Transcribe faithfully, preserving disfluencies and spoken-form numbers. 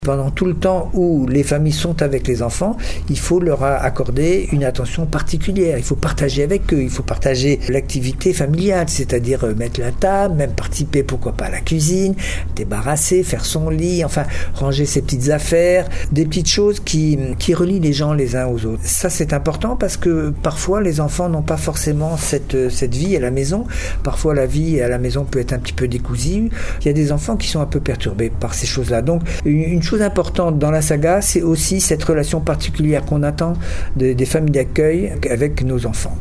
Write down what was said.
Pendant tout le temps où les familles sont avec les enfants, il faut leur accorder une attention particulière. Il faut partager avec eux, il faut partager l'activité familiale, c'est-à-dire mettre la table, même participer, pourquoi pas, à la cuisine, débarrasser, faire son lit, enfin ranger ses petites affaires, des petites choses qui, qui relient les gens les uns aux autres. Ça, c'est important parce que parfois les enfants n'ont pas forcément cette, cette vie à la maison. Parfois la vie à la maison peut être un petit peu décousue. Il y a des enfants qui sont un peu perturbés par ces choses-là. Donc une, une chose importante dans la saga, c'est aussi cette relation particulière qu'on attend de, des familles d'accueil avec nos enfants.